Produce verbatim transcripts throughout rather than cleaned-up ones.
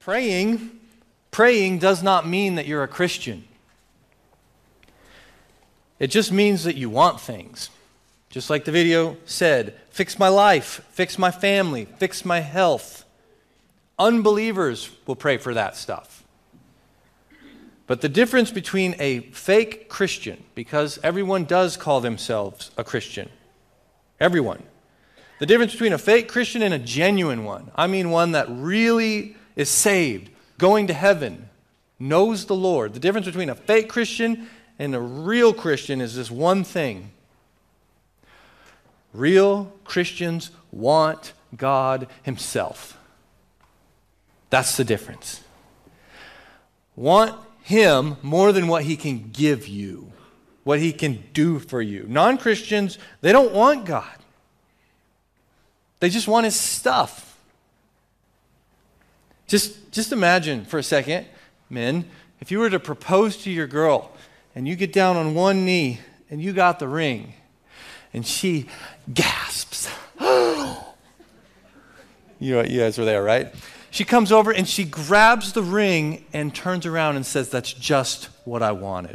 Praying, praying does not mean that you're a Christian. It just means that you want things. Just like the video said, fix my life, fix my family, fix my health. Unbelievers will pray for that stuff. But the difference between a fake Christian, because everyone does call themselves a Christian, everyone. The difference between a fake Christian and a genuine one, I mean one that really is saved, going to heaven, knows the Lord. The difference between a fake Christian and a real Christian is this one thing. Real Christians want God Himself. That's the difference. Want Him more than what He can give you, what He can do for you. Non-Christians, they don't want God. They just want His stuff. Just, just imagine for a second, men, if you were to propose to your girl and you get down on one knee and you got the ring and she gasps. you, you guys were there, right? She comes over and she grabs the ring and turns around and says, that's just what I wanted.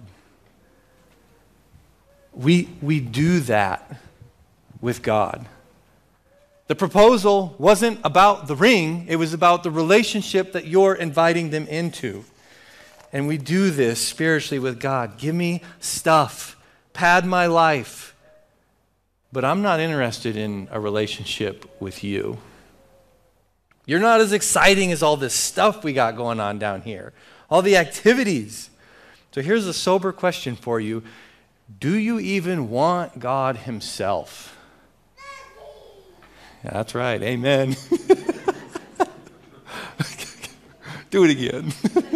We, we do that with God. The proposal wasn't about the ring, it was about the relationship that you're inviting them into. And we do this spiritually with God. Give me stuff, pad my life, but I'm not interested in a relationship with you. You're not as exciting as all this stuff we got going on down here, all the activities. So here's a sober question for you. Do you even want God Himself? Yeah, that's right. Amen. Do it again.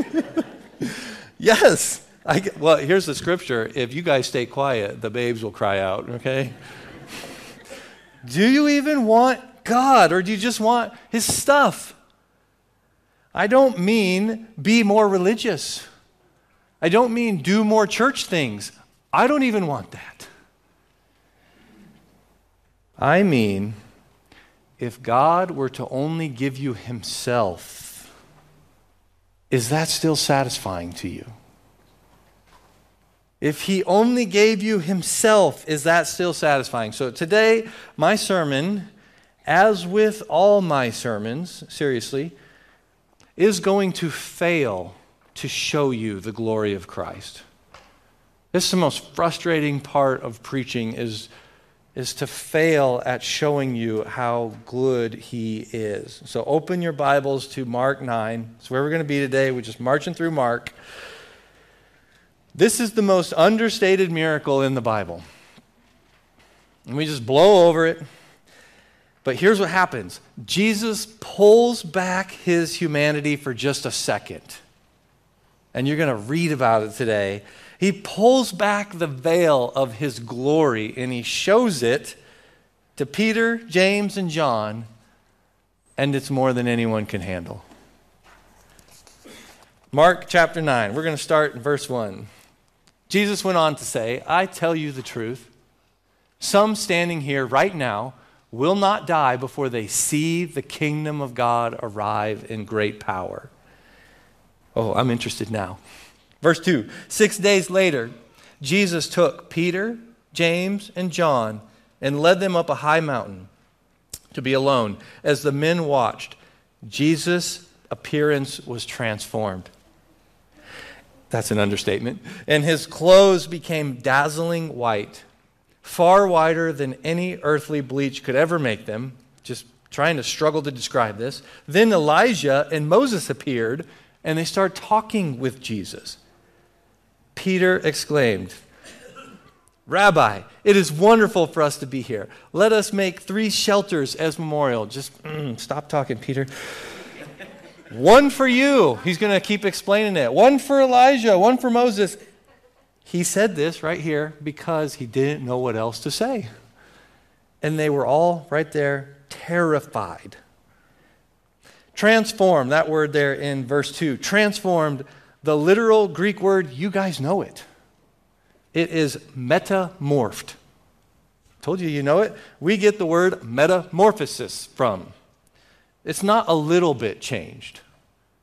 Yes. I, well, here's the scripture. If you guys stay quiet, the babes will cry out, okay? Do you even want God, or do you just want His stuff? I don't mean be more religious. I don't mean do more church things. I don't even want that. I mean, if God were to only give you Himself, is that still satisfying to you? If He only gave you Himself, is that still satisfying? So today, my sermon, as with all my sermons, seriously, is going to fail to show you the glory of Christ. This is the most frustrating part of preaching is is to fail at showing you how good He is. So open your Bibles to Mark nine. That's where we're going to be today. We're just marching through Mark. This is the most understated miracle in the Bible. And we just blow over it. But here's what happens. Jesus pulls back His humanity for just a second. And you're going to read about it today. He pulls back the veil of His glory and He shows it to Peter, James, and John, and it's more than anyone can handle. Mark chapter nine, we're going to start in verse one. Jesus went on to say, I tell you the truth, some standing here right now will not die before they see the kingdom of God arrive in great power. Oh, I'm interested now. Verse two, six days later, Jesus took Peter, James, and John and led them up a high mountain to be alone. As the men watched, Jesus' appearance was transformed. That's an understatement. And His clothes became dazzling white, far whiter than any earthly bleach could ever make them. Just trying to struggle to describe this. Then Elijah and Moses appeared, and they started talking with Jesus. Peter exclaimed, Rabbi, it is wonderful for us to be here. Let us make three shelters as memorial. Just mm, stop talking, Peter. One for you. He's going to keep explaining it. One for Elijah, one for Moses. He said this right here because he didn't know what else to say. And they were all right there terrified. Transform, that word there in verse two, transformed. The literal Greek word, you guys know it. It is metamorphed. Told you you know it. We get the word metamorphosis from. It's not a little bit changed.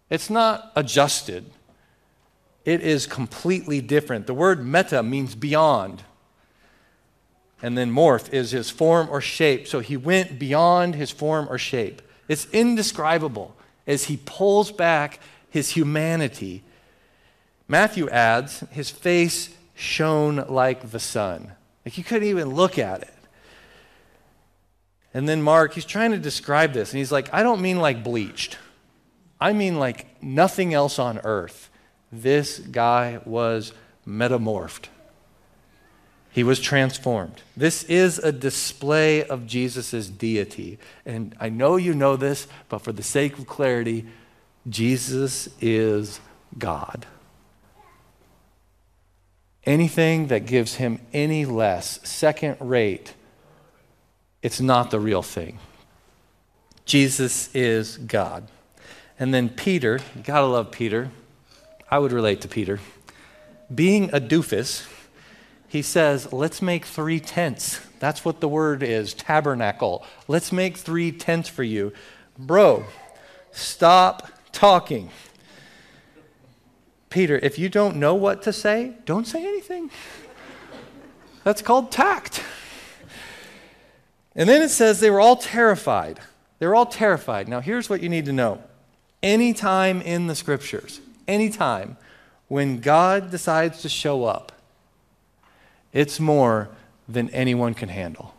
It's not adjusted. It is completely different. The word meta means beyond. And then morph is his form or shape. So he went beyond his form or shape. It's indescribable as he pulls back his humanity. Matthew adds, his face shone like the sun. Like you couldn't even look at it. And then Mark, he's trying to describe this, and he's like, I don't mean like bleached. I mean like nothing else on earth. This guy was metamorphed. He was transformed. This is a display of Jesus' deity. And I know you know this, but for the sake of clarity, Jesus is God. Anything that gives him any less, second rate, it's not the real thing. Jesus is God. And then Peter, you gotta love Peter. I would relate to Peter. Being a doofus, he says, let's make three tents. That's what the word is, tabernacle. Let's make three tents for you. Bro, stop talking. Peter, if you don't know what to say, don't say anything. That's called tact. And then it says they were all terrified. They were all terrified. Now here's what you need to know. Anytime in the scriptures, anytime when God decides to show up, it's more than anyone can handle.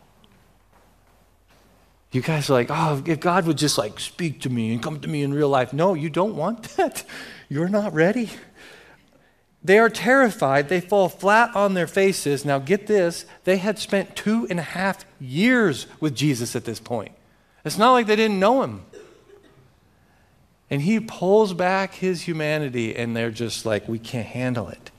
You guys are like, oh, if God would just like speak to me and come to me in real life. No, you don't want that. You're not ready. They are terrified. They fall flat on their faces. Now get this, they had spent two and a half years with Jesus at this point. It's not like they didn't know him. And he pulls back his humanity and they're just like, we can't handle it.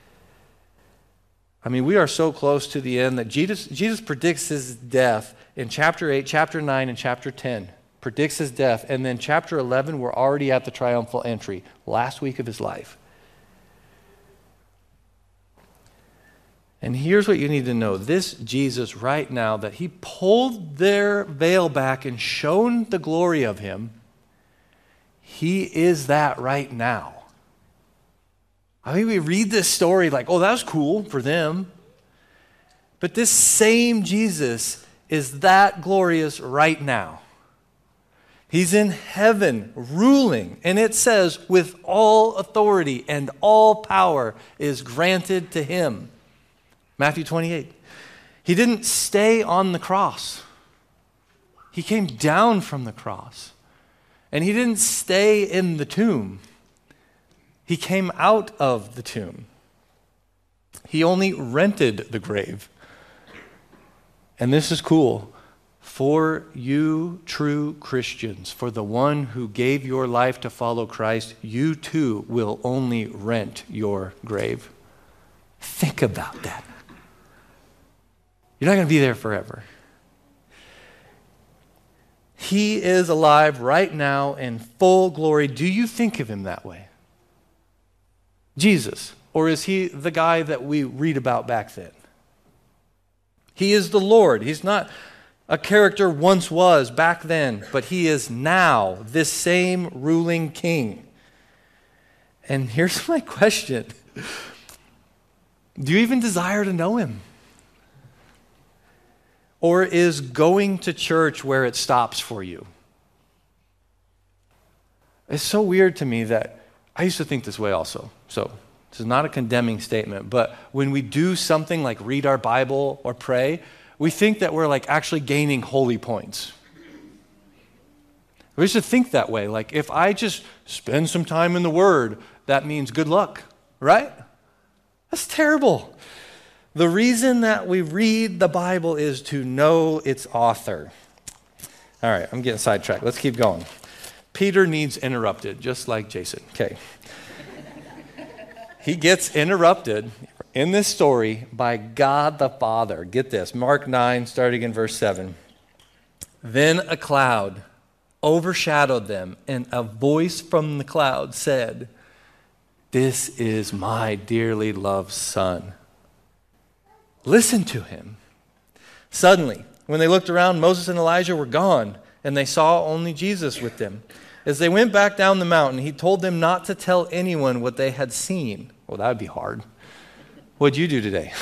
I mean, we are so close to the end that Jesus, Jesus predicts his death in chapter eight, chapter nine, and chapter ten. Predicts his death. And then chapter eleven, we're already at the triumphal entry, last week of his life. And here's what you need to know. This Jesus right now, that he pulled their veil back and shown the glory of him, he is that right now. I mean, we read this story like, oh, that was cool for them. But this same Jesus is that glorious right now. He's in heaven ruling. And it says, with all authority and all power is granted to him. Matthew twenty-eight. He didn't stay on the cross. He came down from the cross. And he didn't stay in the tomb. He came out of the tomb. He only rented the grave. And this is cool. For you true Christians, for the one who gave your life to follow Christ, you too will only rent your grave. Think about that. You're not going to be there forever. He is alive right now in full glory. Do you think of him that way? Jesus, or is he the guy that we read about back then? He is the Lord. He's not a character once was back then, but he is now this same ruling king. And here's my question. Do you even desire to know him? Or is going to church where it stops for you? It's so weird to me that I used to think this way also. So this is not a condemning statement, but when we do something like read our Bible or pray, we think that we're like actually gaining holy points. We used to think that way. Like if I just spend some time in the Word, that means good luck, right? That's terrible. The reason that we read the Bible is to know its author. All right, I'm getting sidetracked. Let's keep going. Peter needs interrupted, just like Jason. Okay. He gets interrupted in this story by God the Father. Get this, Mark nine, starting in verse seven. Then a cloud overshadowed them, and a voice from the cloud said, "This is my dearly loved Son. Listen to him." Suddenly, when they looked around, Moses and Elijah were gone, and they saw only Jesus with them. As they went back down the mountain, he told them not to tell anyone what they had seen. Well, that would be hard. What'd you do today?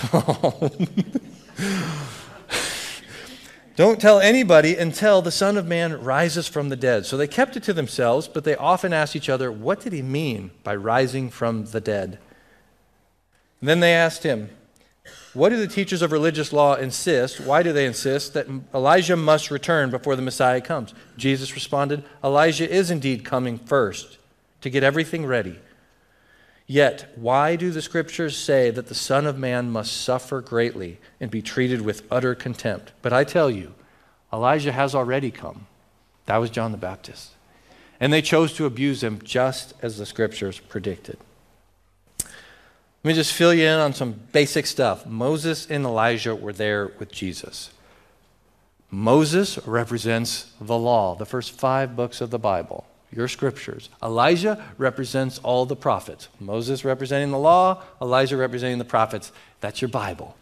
Don't tell anybody until the Son of Man rises from the dead. So they kept it to themselves, but they often asked each other, what did he mean by rising from the dead? And then they asked him, what do the teachers of religious law insist? Why do they insist that Elijah must return before the Messiah comes? Jesus responded, Elijah is indeed coming first to get everything ready. Yet, why do the scriptures say that the Son of Man must suffer greatly and be treated with utter contempt? But I tell you, Elijah has already come. That was John the Baptist. And they chose to abuse him just as the scriptures predicted. Let me just fill you in on some basic stuff. Moses and Elijah were there with Jesus. Moses represents the law, the first five books of the Bible. Your scriptures. Elijah represents all the prophets. Moses representing the law, Elijah representing the prophets. That's your Bible.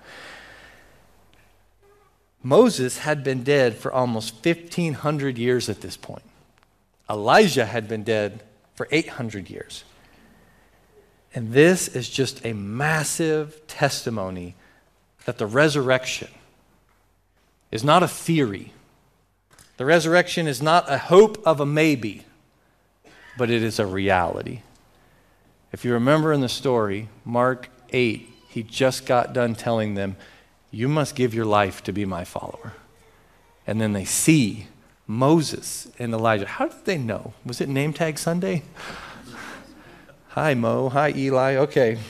Moses had been dead for almost fifteen hundred years at this point. Elijah had been dead for eight hundred years. And this is just a massive testimony that the resurrection is not a theory. The resurrection is not a hope of a maybe, but it is a reality. If you remember in the story, Mark eight, he just got done telling them, you must give your life to be my follower. And then they see Moses and Elijah. How did they know? Was it name tag Sunday? Hi, Mo. Hi, Eli. Okay.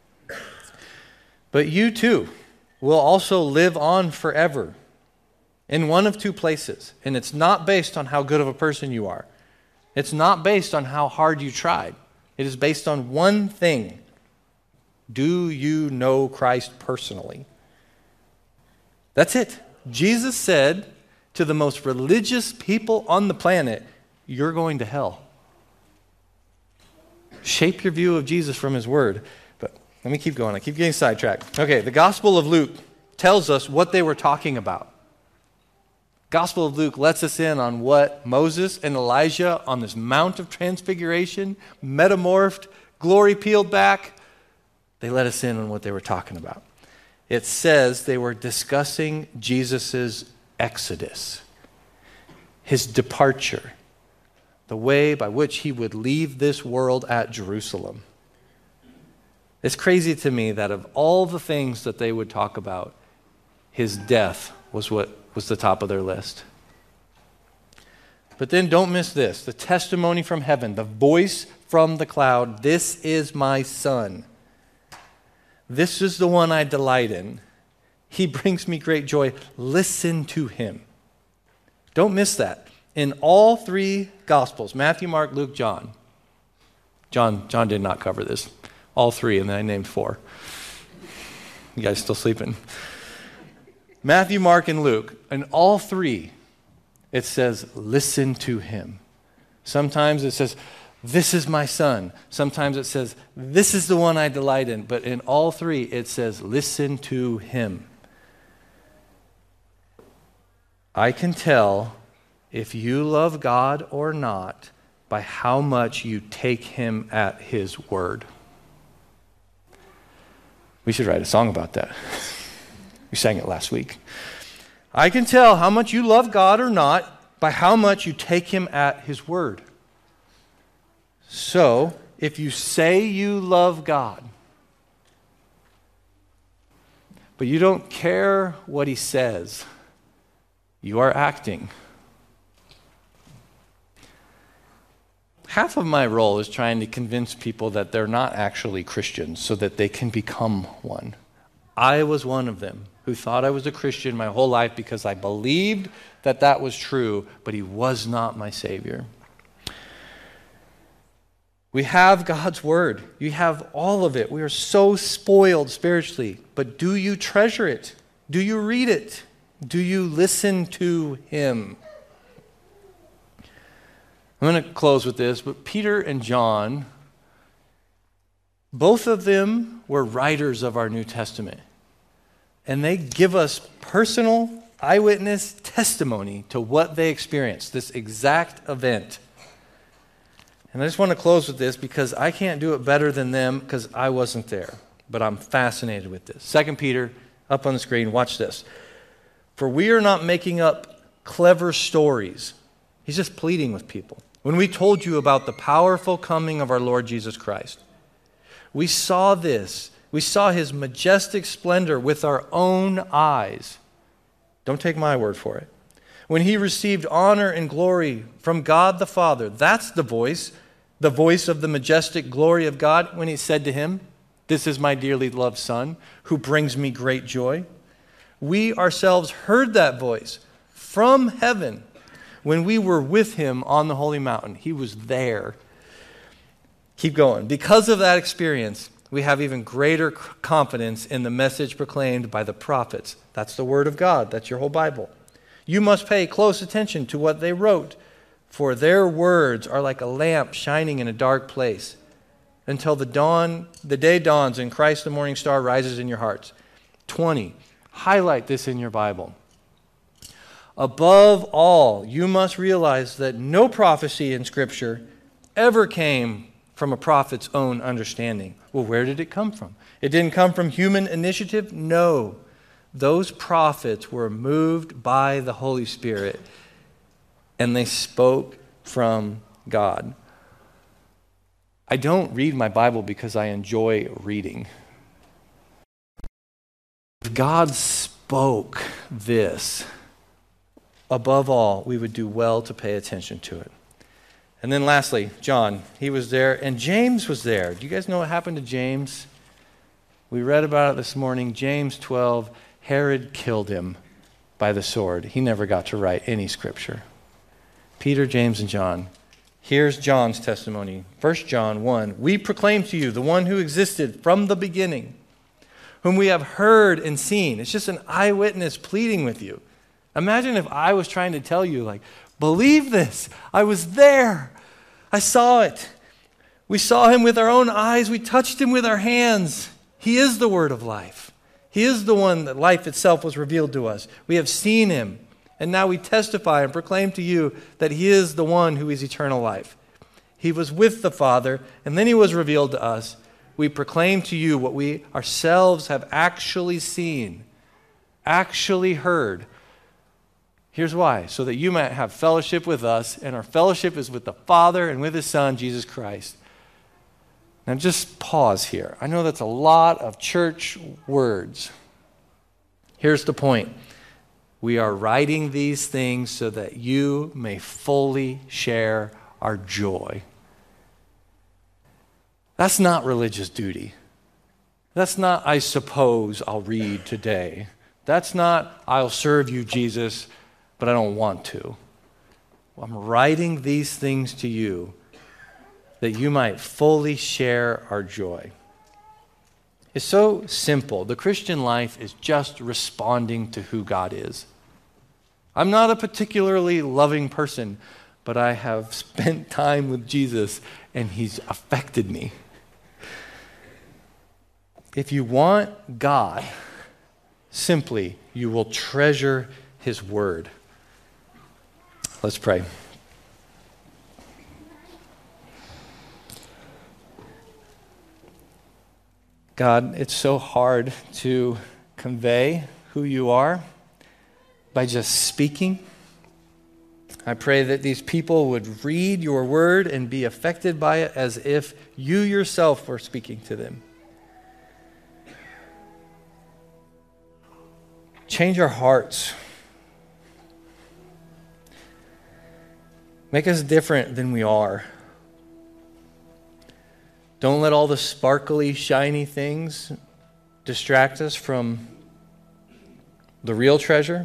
But you too will also live on forever in one of two places. And it's not based on how good of a person you are. It's not based on how hard you tried. It is based on one thing. Do you know Christ personally? That's it. Jesus said to the most religious people on the planet, you're going to hell. Shape your view of Jesus from his word. But let me keep going. I keep getting sidetracked. Okay, the Gospel of Luke tells us what they were talking about. Gospel of Luke lets us in on what Moses and Elijah on this Mount of Transfiguration, metamorphed, glory peeled back, they let us in on what they were talking about. It says they were discussing Jesus' exodus, his departure, the way by which he would leave this world at Jerusalem. It's crazy to me that of all the things that they would talk about, his death was what was the top of their list. But then don't miss this, the testimony from heaven, the voice from the cloud, this is my son. This is the one I delight in. He brings me great joy. Listen to him. Don't miss that. In all three Gospels, Matthew, Mark, Luke, John. John, John did not cover this. All three, and then I named four. You guys still sleeping? Matthew, Mark, and Luke. In all three, it says, listen to him. Sometimes it says, this is my son. Sometimes it says, this is the one I delight in. But in all three, it says, listen to him. I can tell if you love God or not by how much you take him at his word. We should write a song about that. We sang it last week. I can tell how much you love God or not by how much you take him at his word. So, if you say you love God, but you don't care what he says, you are acting. Half of my role is trying to convince people that they're not actually Christians so that they can become one. I was one of them who thought I was a Christian my whole life because I believed that that was true, but he was not my Savior. We have God's word. You have all of it. We are so spoiled spiritually. But do you treasure it? Do you read it? Do you listen to him? I'm going to close with this, but Peter and John, both of them were writers of our New Testament. And they give us personal eyewitness testimony to what they experienced, this exact event. And I just want to close with this because I can't do it better than them because I wasn't there. But I'm fascinated with this. Second Peter, up on the screen, watch this. For we are not making up clever stories. He's just pleading with people. When we told you about the powerful coming of our Lord Jesus Christ, we saw this. We saw his majestic splendor with our own eyes. Don't take my word for it. When he received honor and glory from God the Father, that's the voice, the voice of the majestic glory of God when he said to him, "This is my dearly loved Son, who brings me great joy." We ourselves heard that voice from heaven when we were with him on the holy mountain. He was there. Keep going. Because of that experience, we have even greater confidence in the message proclaimed by the prophets. That's the word of God. That's your whole Bible. You must pay close attention to what they wrote, for their words are like a lamp shining in a dark place until the dawn, the day dawns and Christ the morning star rises in your hearts. twenty. Highlight this in your Bible. Above all, you must realize that no prophecy in Scripture ever came from a prophet's own understanding. Well, where did it come from? It didn't come from human initiative? No. Those prophets were moved by the Holy Spirit, and they spoke from God. I don't read my Bible because I enjoy reading. If God spoke this, above all, we would do well to pay attention to it. And then lastly, John, he was there, and James was there. Do you guys know what happened to James? We read about it this morning. James twelve, Herod killed him by the sword. He never got to write any scripture. Peter, James, and John. Here's John's testimony. First John one, we proclaim to you the one who existed from the beginning, whom we have heard and seen. It's just an eyewitness pleading with you. Imagine if I was trying to tell you, like, believe this. I was there. I saw it. We saw him with our own eyes. We touched him with our hands. He is the word of life. He is the one that life itself was revealed to us. We have seen him. And now we testify and proclaim to you that he is the one who is eternal life. He was with the Father, and then he was revealed to us. We proclaim to you what we ourselves have actually seen, actually heard. Here's why. So that you might have fellowship with us, and our fellowship is with the Father and with his Son, Jesus Christ. Now just pause here. I know that's a lot of church words. Here's the point. We are writing these things so that you may fully share our joy. That's not religious duty. That's not, I suppose I'll read today. That's not, I'll serve you, Jesus, but I don't want to. I'm writing these things to you that you might fully share our joy. It's so simple. The Christian life is just responding to who God is. I'm not a particularly loving person, but I have spent time with Jesus and he's affected me. If you want God, simply you will treasure his word. Let's pray. God, it's so hard to convey who you are by just speaking. I pray that these people would read your word and be affected by it as if you yourself were speaking to them. Change our hearts. Make us different than we are. Don't let all the sparkly, shiny things distract us from the real treasure.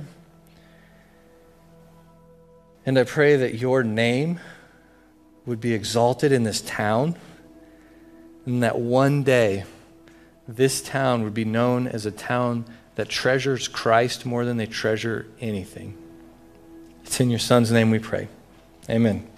And I pray that your name would be exalted in this town, and that one day this town would be known as a town that treasures Christ more than they treasure anything. It's in your Son's name we pray. Amen.